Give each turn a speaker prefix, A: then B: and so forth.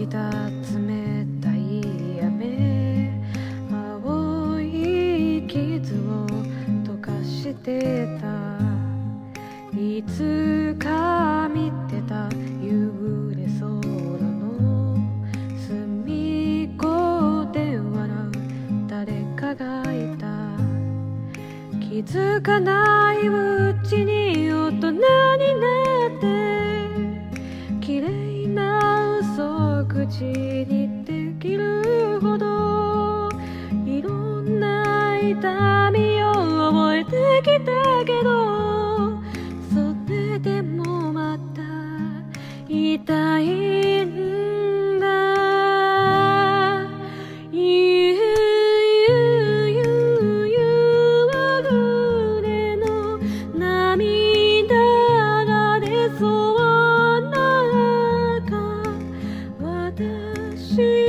A: いた冷たい雨、青い傷を溶かしてた。いつか見てた夕暮れ空の隅っこで笑う誰かがいた。気づかないうちに大人になって綺麗な嘘口にできるほどいろんな痛みを覚えてきたけど、それでもまた痛いんだ。涙が出そうな中、私